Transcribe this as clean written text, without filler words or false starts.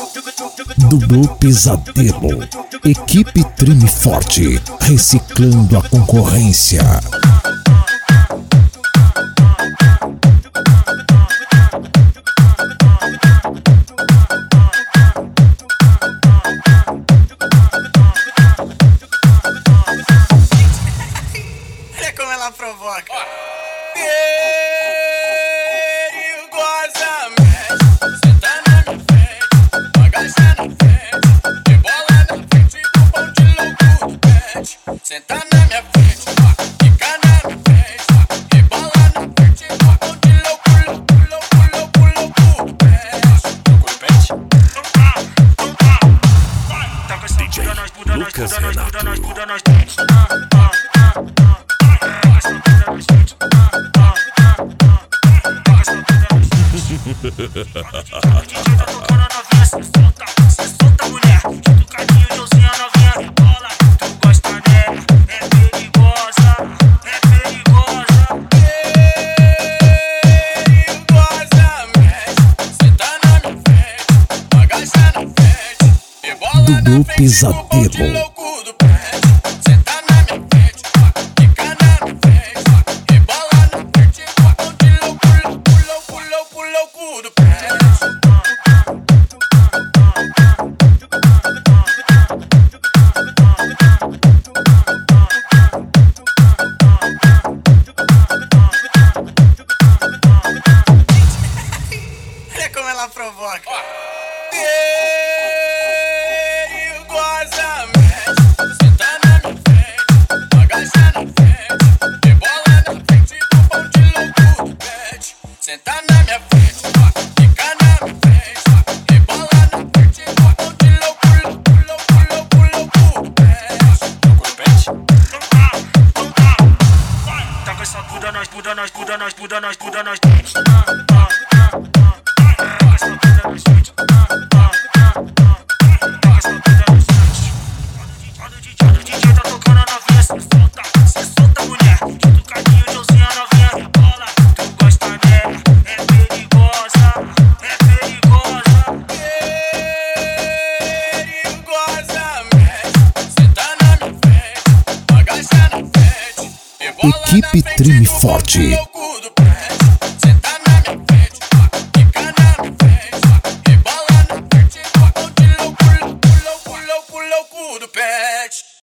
Dudu Pesadelo, equipe Treme Forte, reciclando a concorrência. Olha como ela provoca. Senta na minha frente, fica na minha frente, rebola na frente, bom de louco, louco, louco, louco, louco, louco, pet. Tá com essa puta, nós puta, nós puta, nós puta, nós puta, nós puta. Cê solta mulher, do caminho de Elzinha novinha rebola. Tu gosta dela, é perigosa, é perigosa. Perigosa, mexe, senta na minha frente, bagaça na frente, rebola Dudu na frente, Pesadelo. louco do pet. Senta na minha frente, fica na minha frente, rebola na frente, bom de louco, louco, louco, louco, louco do pet. Olha como ela provoca. Perigosa, mexe, senta na minha frente, bagaça na frente, rebola na frente, bom de louco do pet. Senta na minha frente, fica na minha frente, rebola na frente, bom de louco, louco, louco, louco, louco do pet. Louco do pet? Tá com essa puta, nós puta, nós puta, nós puta, nós puta, nós puta. Cê solta mulher, do caminho de Elzinha novinha rebola. Tu gosta dela, é perigosa, é perigosa. Perigosa, mexe, senta na minha frente, bagaça na frente, rebola na Equipe frente, Treme bom de Forte. louco.